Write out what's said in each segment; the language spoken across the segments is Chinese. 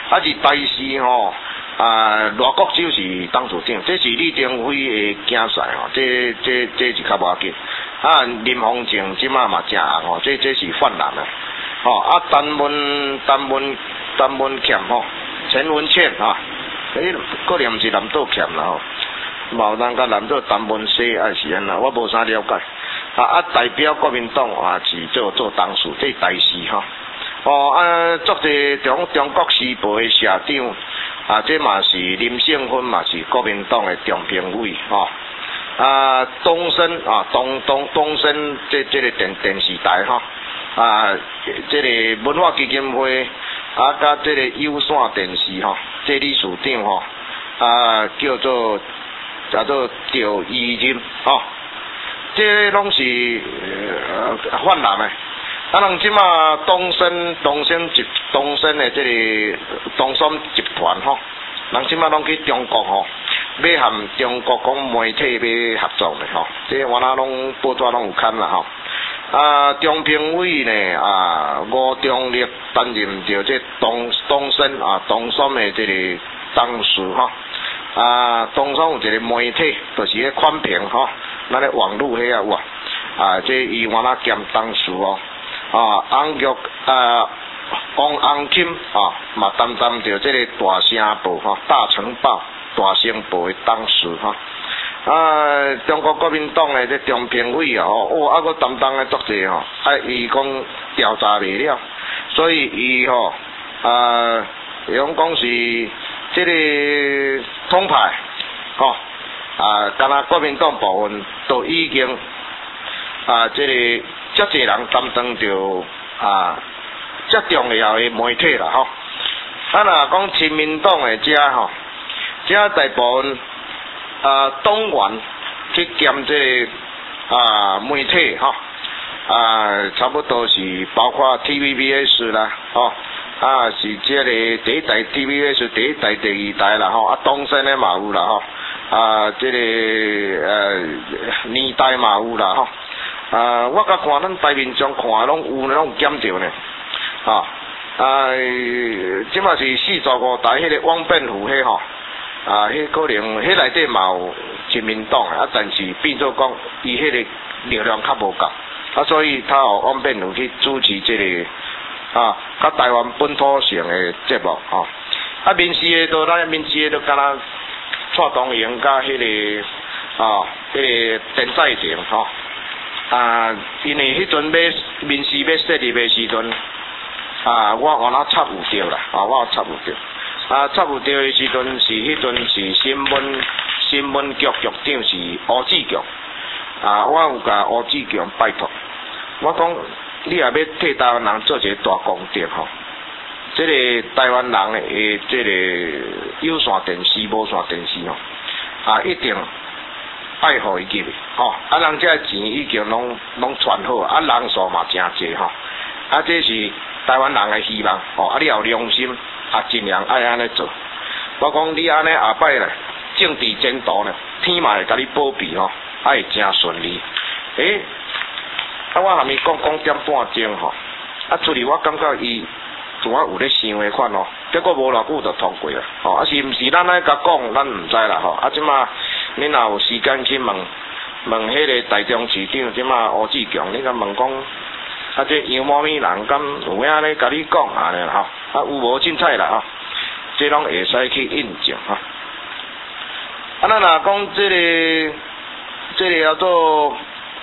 啊是台视吼。罗国洲是董事长，这是李登辉的竞赛吼，这是较无要紧。啊，林凤静即马嘛正红吼，这是泛蓝的。吼啊，陈文强吼，陈文茜吼，可能毋是南岛强啦吼，嘛有人甲南岛陈文西还是安那，我无啥了解。啊，代表国民党也是做董事，这台视吼。作者中国时报的社长。这嘛是林胜芬，嘛是国民党的中评委吼。东升东升这个电视台吼。这个文化基金会甲这个有线电视吼，这理事长吼。叫做赵怡仁吼。这拢是泛蓝的。人即马东升的这个东升集团吼，人即马拢去中国吼，要和中国讲媒体要合作的吼，这我那拢报纸拢有看啦吼。中评委呢吴中立担任着这东升东升的这个董事吼。东升有一个媒体，就是迄款评吼，咱咧网络迄有这伊我那兼董事哦。翁玉王洪钦嘛担当着这个大声报吼、大成报、大声报的董事吼。中国国民党的这中评委个担当的足济吼，伊讲调查未了，所以伊用讲是这个统派敢若国民党部分都已经这个。遮济人担当着遮重要的媒体啦吼。若讲亲民党的遮大部分党员去兼这个媒体吼，差不多是包括 TVBS 啦吼，是这个第一台 TVBS 第一台、第二台啦吼，东升的嘛有啦吼，这个年代嘛有啦吼。我甲看咱台面上看拢有减着呢，即嘛是45台迄个汪变虎迄吼，迄可能迄内底嘛有亲民党的，但是变做讲伊迄个力量较无够，所以他有汪变虎去主持这个甲台湾本土性的节目吼。民视的都敢若蔡东营甲迄个迄个陈在廷吼。因为迄阵民视要设立的时阵，我那插有着啦，我插有着，插有着的时阵是迄阵是新闻局局长是吴志强，我有甲吴志强拜托，我讲你也要替台湾人做一个大功德吼，这个台湾人的这个有线电视、无线电视吼，一定。爱互伊入去吼，人这钱已经拢传好，人数嘛真济吼，这是台湾人的希望吼，你有良心，尽量爱安尼做。我讲你安尼下摆咧，政治前途咧，天嘛会甲你保庇吼，会真顺利。我含伊讲点半钟吼，出去我感觉伊主要有咧想的款吼，结果无偌久就通过啦，是毋是咱来甲讲，咱毋知啦吼，即马。你若有时间去问迄个台中市长，即马吴志强，你甲问讲，这杨某咪人敢有影咧甲你讲安尼啦吼，有无凊彩啦吼，这拢会使去印证吼。咱若讲这个叫做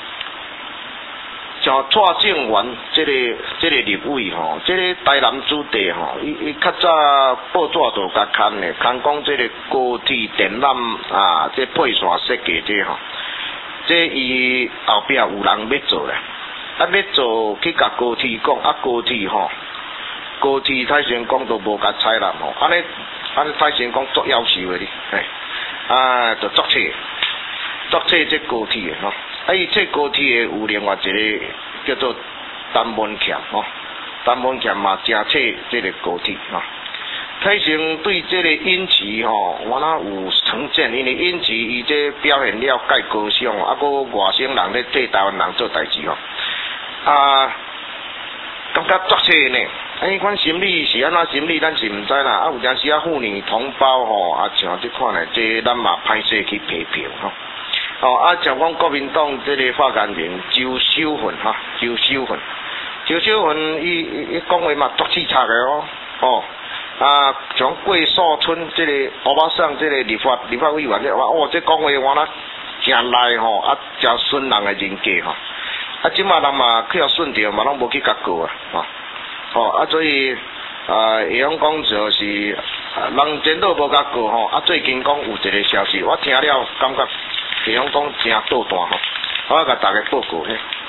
像蔡正元这个立委吼，这个台南子弟吼，伊较早报纸就甲刊咧，刊讲这个高铁电缆这配线设计这吼，这伊后壁有人要做咧，要做去甲高铁讲，高铁吼，高铁泰先讲都无甲采纳吼，安尼泰先讲足夭寿的哩，就作册这高铁吼。伊这高铁有另外一个叫做陈文强吼，陈文强嘛真册这个高铁吼。泰成对这个尹奇吼，我那有成见，因为尹奇伊这表现了介高尚，个外省人咧替台湾人做代志吼，感觉作册呢， 迄款心理是安怎心理，咱是毋知啦。有阵时妇女同胞像即款诶，这咱嘛歹势去批评像讲国民党这个发言人周秀芬周秀芬伊讲话嘛足刺插诶像桂树春这个欧巴桑这个立法委员这讲话我那诚赖真顺人诶人格即马人嘛去互顺着嘛，拢无去甲过所以会晓讲就是人前都无甲过最近讲有一个消息，我听了感觉会晓讲真倒弹我甲大家报告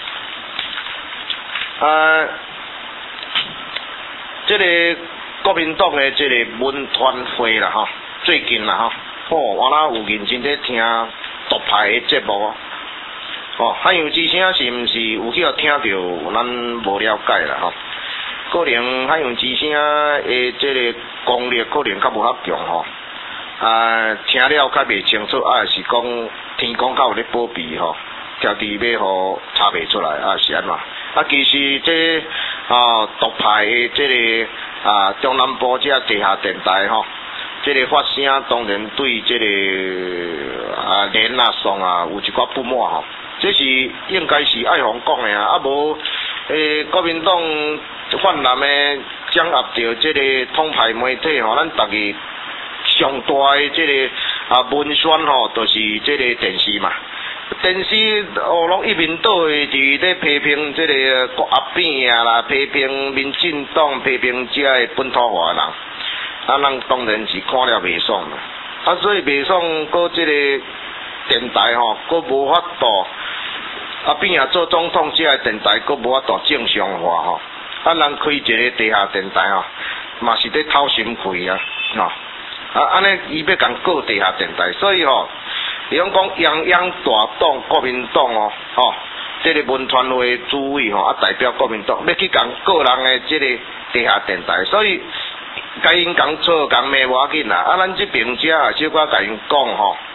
这个国民党的这个文团会啦最近啦我那有认真在听独派的节目汉阳之声是毋是有去听到咱无了解啦可能汉阳之声的这个功力可能较无遐强听了较袂清楚是讲天公较有咧保庇条伫要互查袂出来是安怎其实这独派的这个中南部这地下电台这个发声当然对这个连宋有一寡不满这是应该是爱互讲的无国民党泛滥的掌握着这个统派媒体咱大家上大的这个文宣就是这个电视嘛。电视拢一面倒的伫咧批评这个国阿扁啦，批评民进党，批评这个本土化人，人当然是看了袂爽啦。所以袂爽，搁这个电台搁无法度，阿扁做总统，这个电台搁无法度正常化人开一个地下电台嘛是咧偷心亏安尼伊要共告地下电台，所以伊讲泱泱大党国民党这个文传会主委代表国民党要去共告人的这个地下电台，所以甲因共吵共骂无要紧啦。咱这边遮小可甲因讲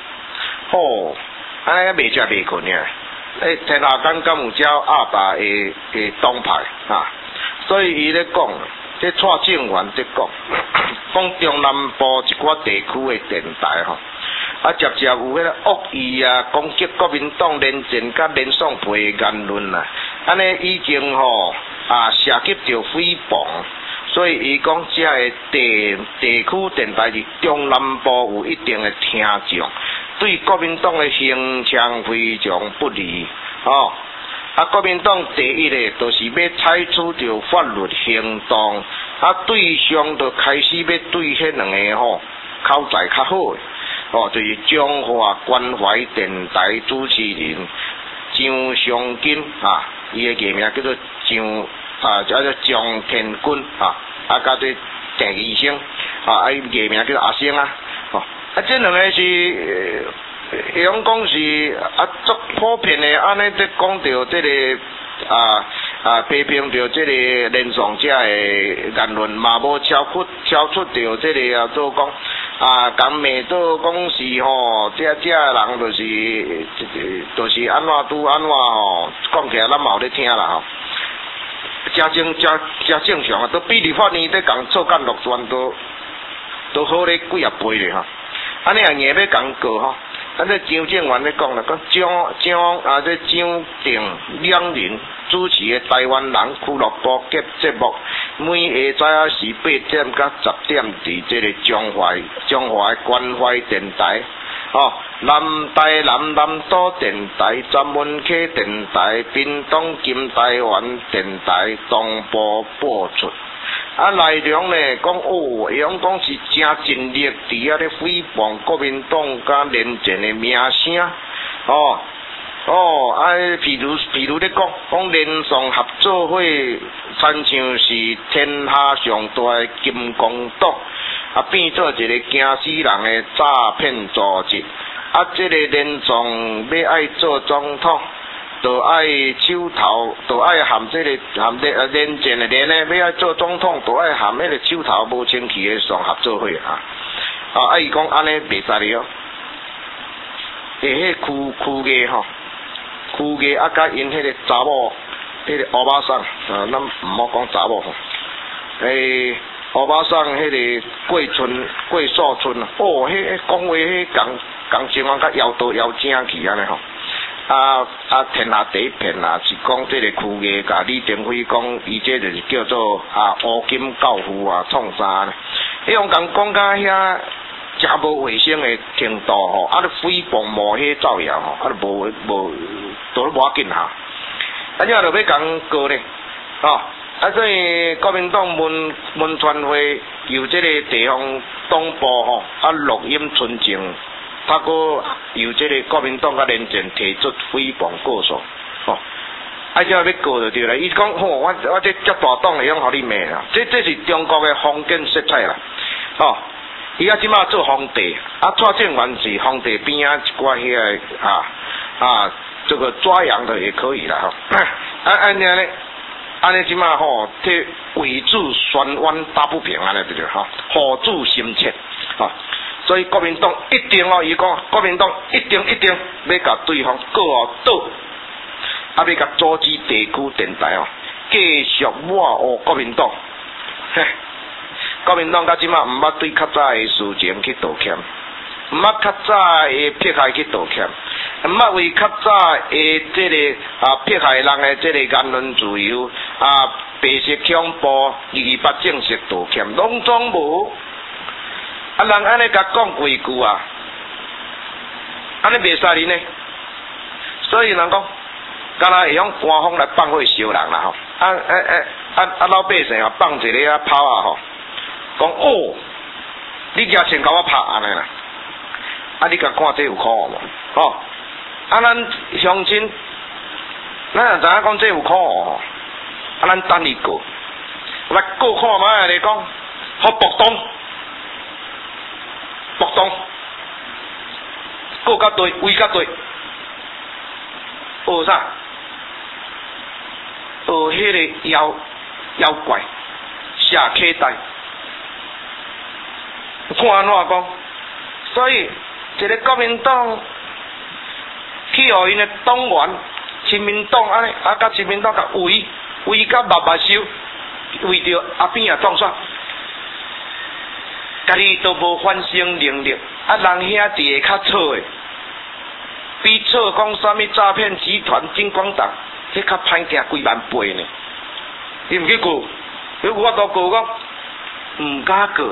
安尼袂食袂困天下间敢有只阿爸的党派所以伊咧讲，这蔡正元在讲中南部一寡地区的电台渐渐有迄个恶意攻击国民党连战甲连爽配的言论啦，安尼已经涉及到诽谤，所以伊讲这个地区电台伫中南部有一定的听众，对国民党的形象非常不利国民党第一个就是要采取着法律行动，对象就开始要对迄两个口才较好的就是中华关怀电台主持人张尚金伊的艺名叫做叫做张天军甲对郑医生伊艺名叫做阿星这两个是会用讲是足普遍的，安尼在讲到这个批评到这个连上者的言论嘛，无超出到这个做讲讲骂做讲是这人就是安怎拄安怎讲起来咱嘛有咧听啦真正常都比立法院在讲做干落专都好咧几啊倍咧安尼硬要讲告这张正元咧讲啦，讲这张定两人主持的台湾人俱乐部节目，每下早是8点到10点，伫这个中华的关怀电台南都电台、专门客电台、屏东金台湾电台同步播出。内容呢讲伊讲是真尽力伫咧诽谤国民党甲连战的名声譬如咧讲连宋合作会亲像是天下上大的金光党变做一个惊死人的诈骗组织这个连宋要爱做总统就爱手头，就爱含这个连战的连呢，要爱做总统，就爱含那个手头无清气的上合作会伊讲安尼袂使哩迄区价甲因迄个查某，迄个欧巴桑咱毋好讲查某河马上迄个桂树村，哦，迄讲话迄讲情况甲摇刀摇正去安尼吼。天下第一片啦，是讲这个区艺甲李登辉讲，伊这就是叫做乌金教父创啥呢？迄种讲甲遐真无卫生的程度吼，诽谤抹黑造谣吼，都无都无要紧哈。你就要讲告咧，吼。所以国民党文传会由这个地方党部吼录音存证，他搁由这个国民党甲连战提出诽谤告诉，吼，这要告就对啦。伊讲吼，我这遮大党会用互你骂啦，这是中国的封建色彩啦，吼。伊即马做皇帝，蔡正元是皇帝边一寡遐这个抓羊的也可以啦，吼。安尼即马吼，替为主宣冤打不平安尼对吼，护主心切，吼。所以国民党一定伊讲国民党一定要甲对方告倒，要甲阻止地区电台继续抹黑国民党。国民党到即马毋捌对较早的事情去道歉，毋捌较早的迫害去道歉，毋捌为较早的这个迫害人的这个言论自由白色恐怖228正式道歉，拢总无。人安尼甲讲几句安尼袂使哩呢。所以人讲，敢若会用官方来放火烧人啦吼。老百姓放一个炮吼，讲哦，你拿钱甲我拍安尼啦。你甲看这有可恶无？吼，咱乡亲，咱也知影讲这有可恶，咱等伊告，来告看卖来讲，好暴动，告甲对，为甲对，学啥？学迄个妖怪下口袋，看安怎讲？所以一个国民党去互因的党员，亲民党安尼，甲亲民党甲围甲密收，为着边当选。家己都无反省能力，人兄弟会较错的，比错讲啥物诈骗集团、金光党，迄较歹行几万倍呢。你毋去告，我都告讲，毋敢告，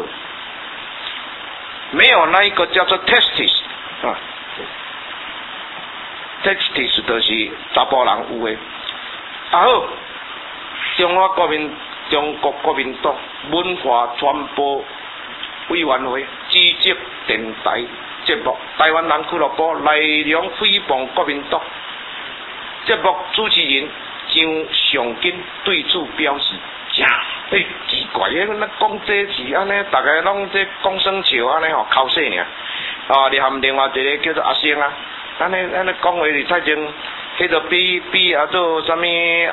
没有那一个叫做 testis testis 就是查甫人有的。好，中国国民党文化传播委员会主席电台节目台湾人俱乐部内容诽谤国民党，节目主持人张尚金对此表示：奇怪，咱讲这是安尼，大家拢这讲生笑安尼口说尔。你含另外一个叫做阿星安尼讲话是太正，迄个比做啥物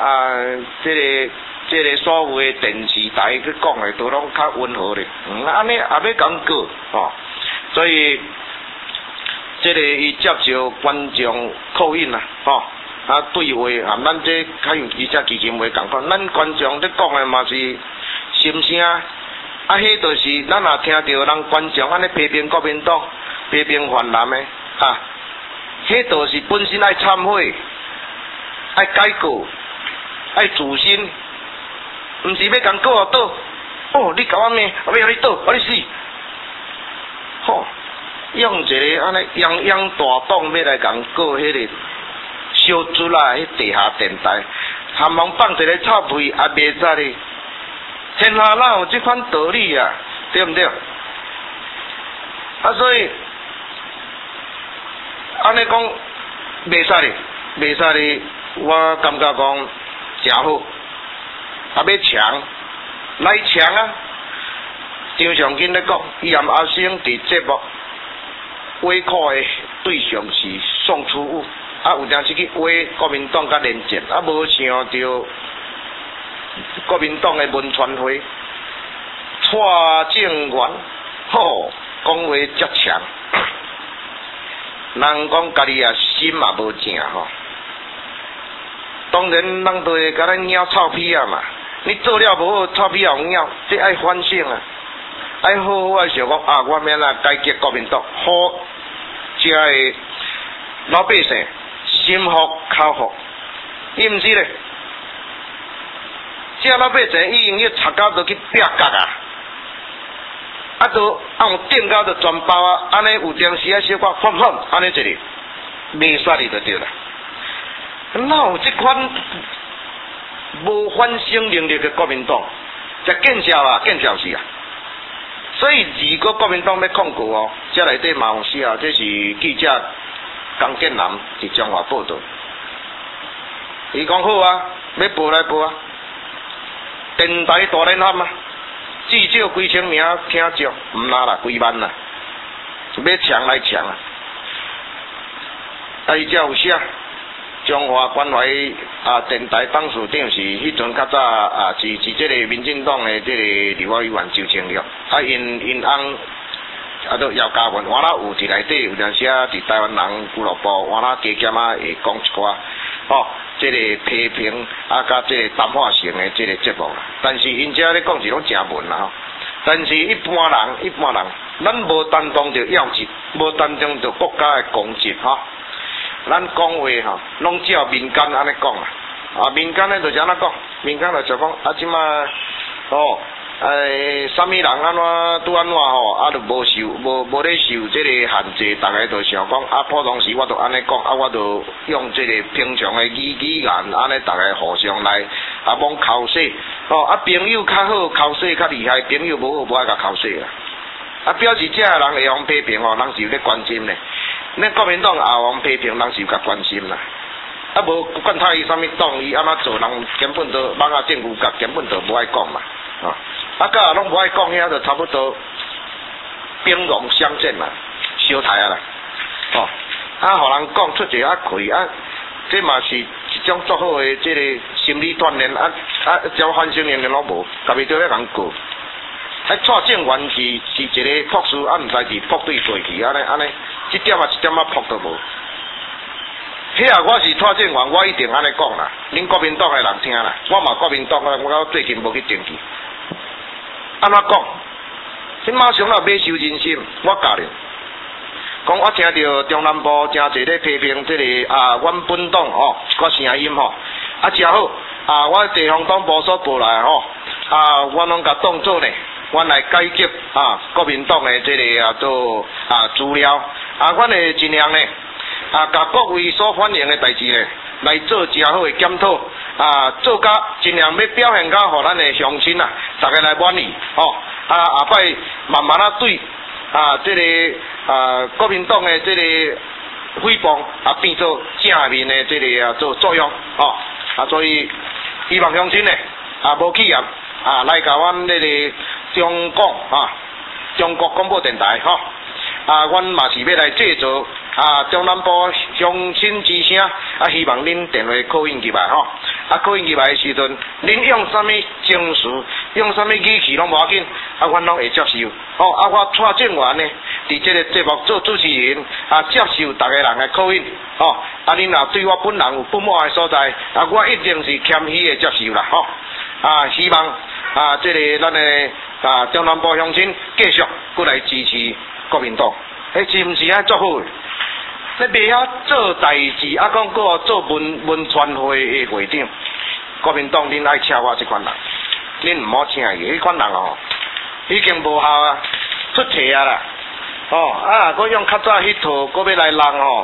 这个所有的电视台去讲的都拢较温和咧，安尼也要讲过所以这个伊接受观众口音对话咱这较用记者基金会共款，咱观众咧讲的嘛是心声，迄就是咱也听到人观众安尼批评国民党、批评泛蓝的迄就是本身爱忏悔、爱改过、爱自新。毋是要共告倒，你甲我骂，我要互你倒，互你死，用一个安尼泱大党要来共告迄个小猪迄地下电台，含忙放一个臭屁也袂使哩，天下哪有这款道理啊？对毋对？所以安尼讲袂使哩，我感觉讲真好。要强，来强张尚金咧讲，伊含阿星伫节目挖苦的对象是宋楚瑜，有当时去挖国民党甲连战，无想到国民党的文传会蔡正元，讲话遮强，人讲家己心也无正当然人都会甲咱鸟臭屁嘛。 你做了无好，臭屁红鸟，这爱反省啊，爱好好啊想讲啊，我免啊改革国民党，好，这个老百姓心服口服，伊毋是咧，这老百姓已经去插到都去拼角啊，啊都用电到都全包啊，安尼有当时啊小可放放，安尼一个袂煞哩就对啦，哪有这款？无反省能力嘅国民党，就见笑啊，见笑死啊！所以如果国民党要控告哦，这内底嘛有死啊，这是记者江建南伫中华报道，伊讲好啊，要报来报啊，电台大联合啊，至少几千名听众，毋拉啦，几万啦，要抢来抢啊！啊，伊才有写。中华关怀电台董事长是迄阵较早是这个民进党的这个立法委员周清玉，因翁都姚嘉文，我有伫内底有当时伫台湾人俱乐部，我加减会讲一寡这个批评甲这个谈话性的这个节目啦。但是因遮咧讲是拢正文啦但是一般人，咱无担当着要职，无担当着国家的公职咱讲话拢照民间安尼讲啦，民间咧就是安怎讲，民间就讲即马啥物人安怎拄安怎就无咧受这个限制，大家就想讲普通时我就安尼讲我就用这个平常的语言安尼大家互相来罔口舌朋友较好口舌较厉害，朋友无好无爱甲口舌啦，表示这人会用批评人是有咧关心咧。恁国民党也往批评，人是有较关心啦。无管他伊啥物党，伊安怎做，人根本都网政府甲根本都无爱讲嘛。甲拢无爱讲，遐就差不多兵戎相见啦，小台啊啦。互人讲出一开这嘛是一种足好的这个心理锻炼交反省能力拢无，家己对咧人过。蔡正元是一个朴素，毋知是朴对过去安尼，一点一点朴都无。我是蔡正元，我一定安尼讲啦。恁国民党的人听啦，我嘛国民党的，我最近无去登记。安怎讲？你马上要买收人心，我教你。讲我听到中南部真侪咧批评这个阮本党一个声音真好我地方党部所报来我拢甲当做呢。阮来改革国民党的这个做资料阮会尽量呢甲各位所反映的代志呢来做真好的检讨做甲尽量要表现甲互咱的乡亲大家来满意下摆慢慢对这个国民党的这个诽谤变做正面的这个做作用所以希望乡亲呢无企业来甲阮这个中国广播电台阮嘛是要来制作中南部乡亲之声希望恁电话call in入来call in入来的时阵，恁用啥物情绪，用啥物语气拢无要紧阮拢会接受我蔡正元呢伫这个节目做主持人接受大家人的call in恁若对我本人有不满的所在我一定是谦虚的接受啦希望这个咱的中南部乡亲继续过来支持国民党，是毋是足好？你袂晓做代志，讲搁做文传会的会长，国民党恁爱请我这款人，恁毋好请伊，迄款人已经无效出题啦搁用较早迄套，搁要来人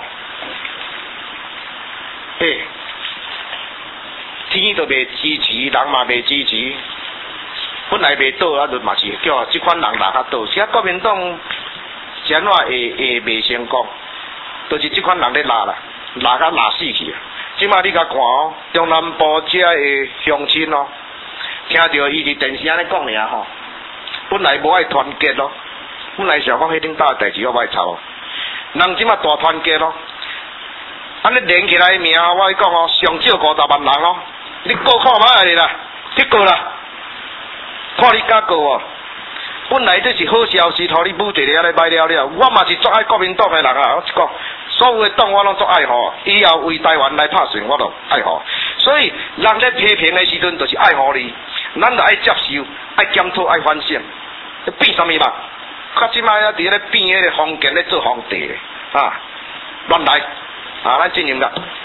天都袂支持，人嘛袂支持。本来袂倒就嘛是叫即款人拉较倒，现在国民党怎会袂成功，就是即款人咧拉甲拉死去即摆你甲看中南部遮的乡亲听到伊伫电视安尼讲尔本来无爱团结本来想讲迄顶大代志我无爱吵人即摆大团结安尼连起来名我讲上少50万人你过看卖啦，去过啦。看你敢过本来这是好消息，互你舞一个安尼摆了，我嘛是足爱国民党的人我讲，所有的党我拢足爱以后为台湾来拍算我都爱所以人咧批评的时阵，就是爱你咱就爱接受，爱检讨，爱反省。变什么嘛？较即摆啊，伫咧变迄个封建咧做皇帝啊，乱来啊！咱进行啦。